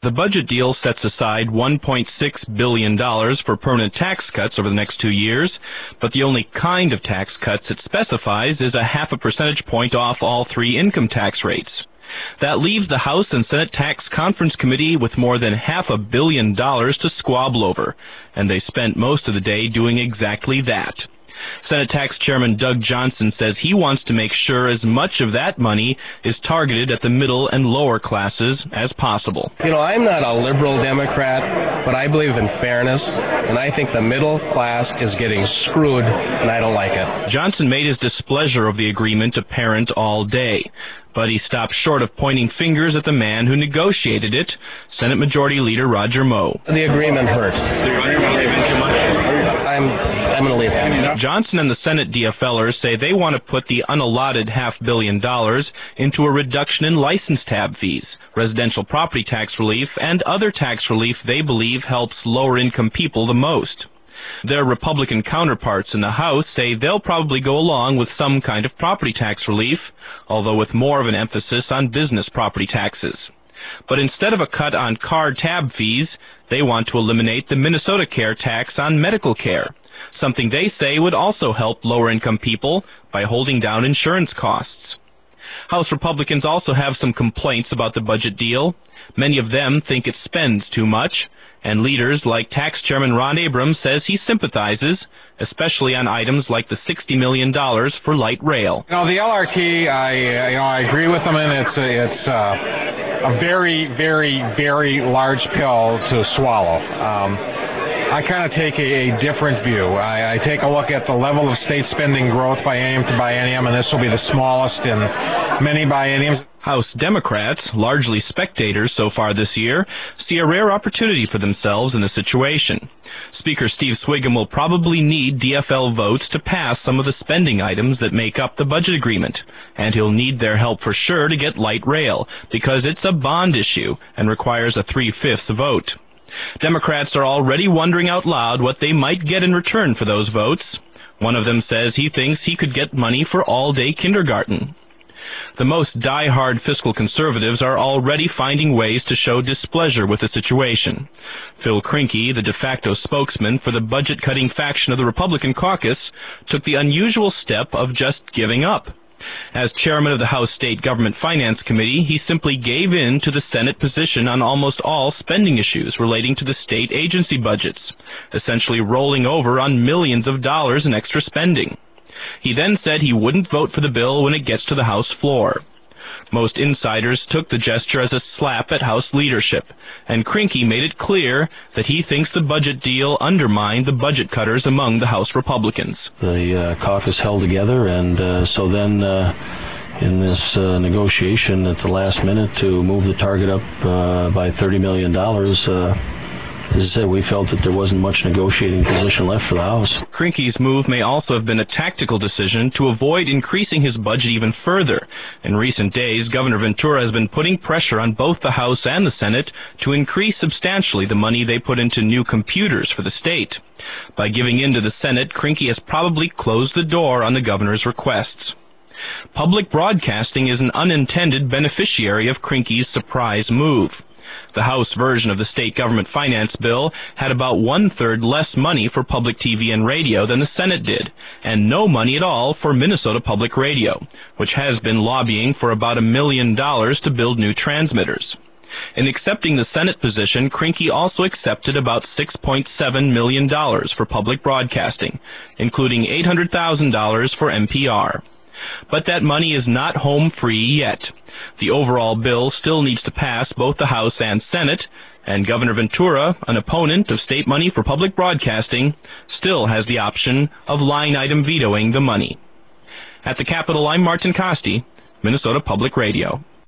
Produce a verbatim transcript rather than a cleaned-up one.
The budget deal sets aside one point six billion dollars for permanent tax cuts over the next two years, but the only kind of tax cuts it specifies is a half a percentage point off all three income tax rates. That leaves the House and Senate Tax Conference Committee with more than half a billion dollars to squabble over, and they spent most of the day doing exactly that. Senate Tax Chairman Doug Johnson says he wants to make sure as much of that money is targeted at the middle and lower classes as possible. You know, I'm not a liberal Democrat, but I believe in fairness, and I think the middle class is getting screwed, and I don't like it. Johnson made his displeasure of the agreement apparent all day, but he stopped short of pointing fingers at the man who negotiated it, Senate Majority Leader Roger Moe. The agreement hurt. I'm, I'm going to leave that. Johnson and the Senate D F Lers say they want to put the unallotted half billion dollars into a reduction in license tab fees, residential property tax relief, and other tax relief they believe helps lower-income people the most. Their Republican counterparts in the House say they'll probably go along with some kind of property tax relief, although with more of an emphasis on business property taxes. But instead of a cut on card tab fees, they want to eliminate the Minnesota Care tax on medical care, something they say would also help lower-income people by holding down insurance costs. House Republicans also have some complaints about the budget deal. Many of them think it spends too much, and leaders like Tax Chairman Ron Abrams says he sympathizes, especially on items like the sixty million dollars for light rail. You know, the L R T, I, you know, I agree with them, and it's, a, it's uh, a very, very, very large pill to swallow. Um, I kind of take a, a different view. I, I take a look at the level of state spending growth biennium to biennium, and this will be the smallest in many bienniums. House Democrats, largely spectators so far this year, see a rare opportunity for themselves in the situation. Speaker Steve Swiggum will probably need D F L votes to pass some of the spending items that make up the budget agreement, and he'll need their help for sure to get light rail, because it's a bond issue and requires a three-fifths vote. Democrats are already wondering out loud what they might get in return for those votes. One of them says he thinks he could get money for all-day kindergarten. The most die-hard fiscal conservatives are already finding ways to show displeasure with the situation. Phil Krinke, the de facto spokesman for the budget-cutting faction of the Republican caucus, took the unusual step of just giving up. As chairman of the House State Government Finance Committee, he simply gave in to the Senate position on almost all spending issues relating to the state agency budgets, essentially rolling over on millions of dollars in extra spending. He then said he wouldn't vote for the bill when it gets to the House floor. Most insiders took the gesture as a slap at House leadership, and Krinke made it clear that he thinks the budget deal undermined the budget cutters among the House Republicans. The uh, caucus held together, and uh, so then uh, in this uh, negotiation at the last minute to move the target up uh, by thirty million dollars, uh, as I said, we felt that there wasn't much negotiating position left for the House. Krinke's move may also have been a tactical decision to avoid increasing his budget even further. In recent days, Governor Ventura has been putting pressure on both the House and the Senate to increase substantially the money they put into new computers for the state. By giving in to the Senate, Krinke has probably closed the door on the governor's requests. Public broadcasting is an unintended beneficiary of Krinke's surprise move. The House version of the state government finance bill had about one-third less money for public T V and radio than the Senate did, and no money at all for Minnesota Public Radio, which has been lobbying for about a million dollars to build new transmitters. In accepting the Senate position, Krinke also accepted about six point seven million dollars for public broadcasting, including eight hundred thousand dollars for N P R. But that money is not home free yet. The overall bill still needs to pass both the House and Senate, and Governor Ventura, an opponent of state money for public broadcasting, still has the option of line-item vetoing the money. At the Capitol, I'm Martin Costi, Minnesota Public Radio.